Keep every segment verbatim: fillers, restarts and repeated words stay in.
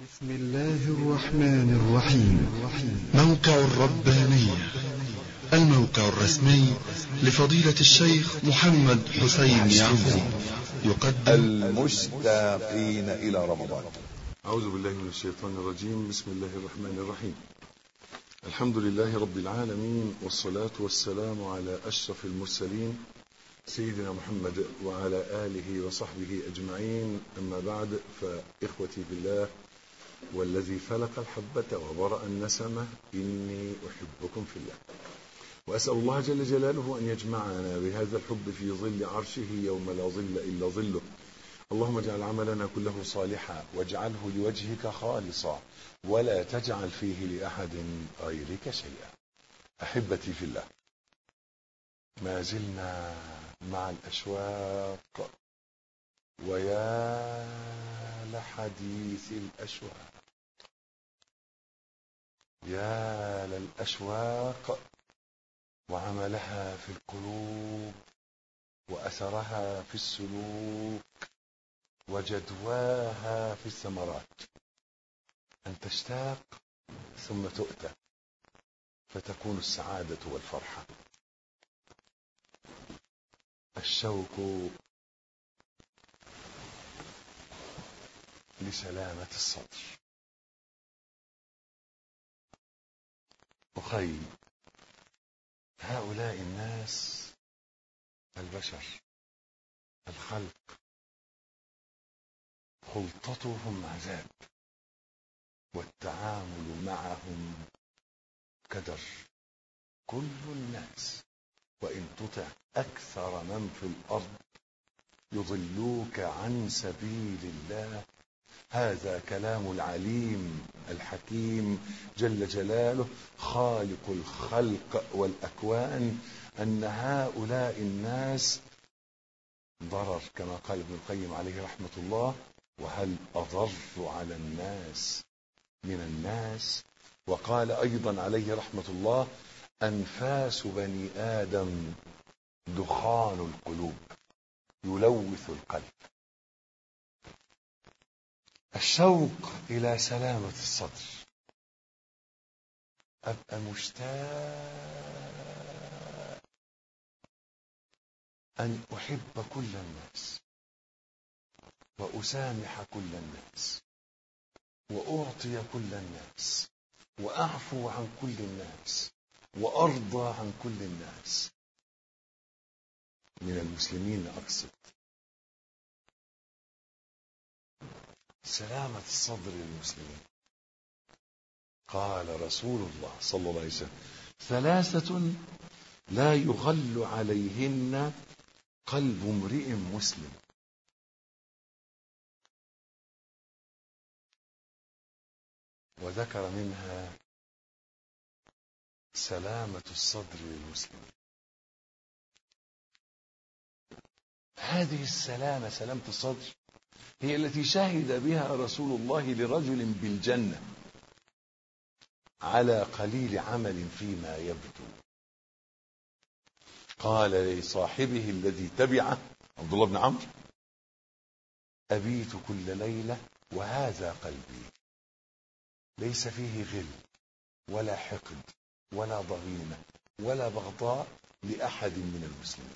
بسم الله الرحمن الرحيم. موقع الربانية، الموقع الرسمي لفضيلة الشيخ محمد حسين يعقوب، يقدم المشتاقين إلى رمضان. أعوذ بالله من الشيطان الرجيم. بسم الله الرحمن الرحيم. الحمد لله رب العالمين، والصلاة والسلام على أشرف المرسلين سيدنا محمد وعلى آله وصحبه أجمعين. أما بعد، فإخوتي بالله والذي فلق الحبة وبرأ النسمة، إني أحبكم في الله، وأسأل الله جل جلاله أن يجمعنا بهذا الحب في ظل عرشه يوم لا ظل إلا ظله. اللهم اجعل عملنا كله صالحا، واجعله لوجهك خالصا، ولا تجعل فيه لأحد غيرك شيئا. أحبتي في الله، ما زلنا مع الأشواق، ويا لحديث الأشواق، يا للأشواق وعملها في القلوب، وأثرها في السلوك، وجدواها في الثمرات. أن تشتاق ثم تؤتى، فتكون السعادة والفرحة. الشوق لسلامة الصدر. أخي، هؤلاء الناس البشر الخلق خلطتهم عذاب، والتعامل معهم كدر. كل الناس وإن تطع أكثر من في الأرض يضلوك عن سبيل الله. هذا كلام العليم الحكيم جل جلاله، خالق الخلق والأكوان، أن هؤلاء الناس ضرر، كما قال ابن القيم عليه رحمة الله: وهل أضر على الناس من الناس. وقال أيضا عليه رحمة الله: أنفاس بني آدم دخان القلوب يلوث القلب. الشوق إلى سلامة الصدر. أبقى مشتاق أن أحب كل الناس، وأسامح كل الناس، وأعطي كل الناس، وأعفو عن كل الناس، وأرضى عن كل الناس. من المسلمين أقصد. سلامة الصدر للمسلمين. قال رسول الله صلى الله عليه وسلم: ثلاثة لا يغل عليهن قلب امرئ مسلم. وذكر منها سلامة الصدر للمسلمين. هذه السلامة، سلامة الصدر، هي التي شهد بها رسول الله لرجل بالجنة على قليل عمل فيما يبدو. قال لصاحبه الذي تبعه عبد الله بن عمرو: أبيت كل ليلة وهذا قلبي، ليس فيه غل ولا حقد ولا ضغينة ولا بغضاء لأحد من المسلمين.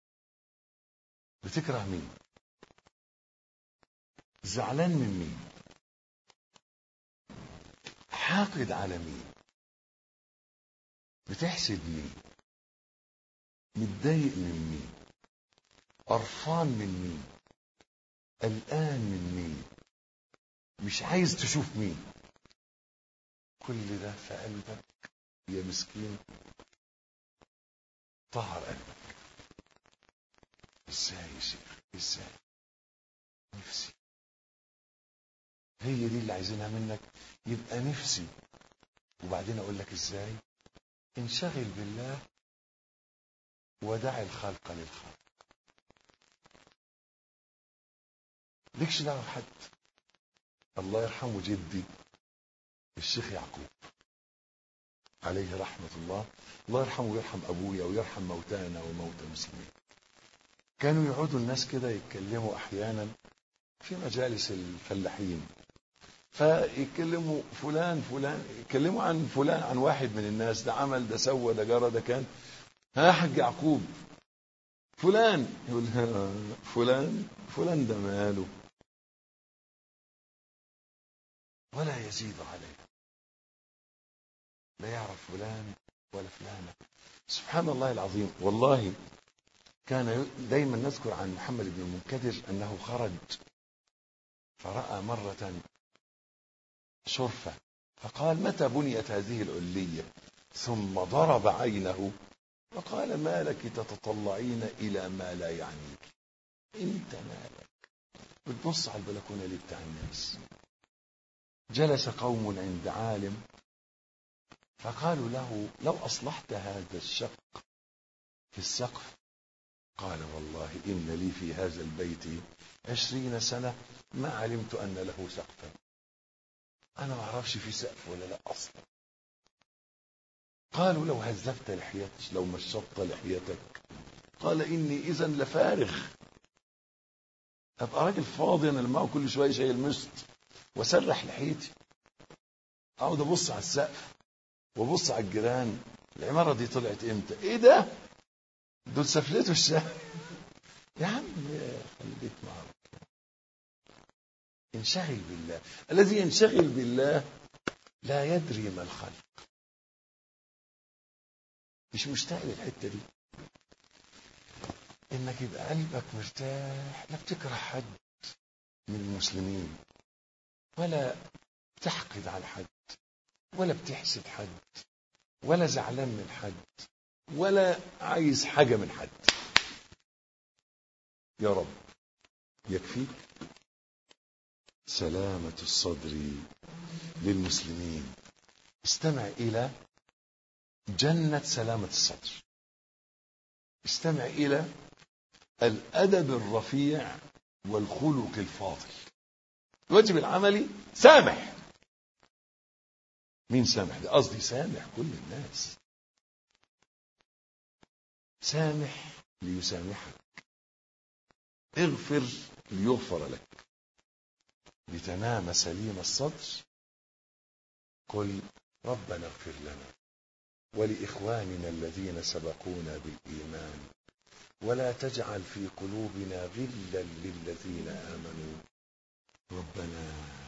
بتكره مين؟ زعلان من مين؟ حاقد على مين؟ بتحسد مين؟ متضايق من مين؟ قرفان من مين؟ قلقان من مين؟ مش عايز تشوف مين؟ كل ده في قلبك يا مسكين. طهر قلبك. ازاي يا شيخ؟ ازاي؟ نفسي. هي دي اللي عايزينها منك، يبقى نفسي. وبعدين اقول لك ازاي. انشغل بالله ودع الخلق للخلق. ليكش دعوه بحد. الله يرحمه جدي الشيخ يعقوب عليه رحمة الله، الله يرحمه ويرحم أبويا ويرحم موتانا وموتى المسلمين. كانوا يقعدوا الناس كده يتكلموا أحيانا في مجالس الفلاحين، فيتكلموا فلان فلان يتكلموا عن فلان، عن واحد من الناس، ده عمل ده سوى ده جرى ده كان. ها حاج يعقوب فلان، يقول فلان فلان ده ماله ولا يزيد عليه، لا يعرف فلان ولا فلانة. سبحان الله العظيم. والله كان دايما نذكر عن محمد بن المنكدر أنه خرج فرأى مرة شرفة فقال متى بنيت هذه العلية؟ ثم ضرب عينه وقال ما لك تتطلعين إلى ما لا يعنيك؟ انت مالك بتبص على البلكونة اللي بتاع الناس. جلس قوم عند عالم فقالوا له لو أصلحت هذا الشق في السقف، قال والله إن لي في هذا البيت عشرين سنة ما علمت أن له سقفا، أنا ما أعرفش في سقف ولا لا أصلا. قالوا لو هزفت لحيتك، لو مشطت لحيتك، قال إني إذا لفارغ، أبقى راجل فاضي أنا لما كل شوية شايل مشط وسرح لحيتي، أقعد أبص على السقف وبص على الجيران، العمارة دي طلعت إمتى؟ إيه ده؟ دول سفلته الشهر. يا عم خليك معاك، انشغل بالله. الذي ينشغل بالله لا يدري ما الخلق. مش مشتاق للحته دي، انك يبقى قلبك مرتاح، لا بتكره حد من المسلمين ولا تحقد على حد ولا بتحسد حد ولا زعلان من حد ولا عايز حاجه من حد. يا رب يكفيك سلامة الصدر للمسلمين. استمع إلى جنة سلامة الصدر، استمع إلى الأدب الرفيع والخلق الفاضل. الواجب العملي سامح. مين سامح؟ ده قصدي سامح كل الناس. سامح ليسامحك، اغفر ليغفر لك، لتنام سليم الصدر. قل ربنا اغفر لنا ولإخواننا الذين سبقونا بالإيمان ولا تجعل في قلوبنا غلا للذين آمنوا ربنا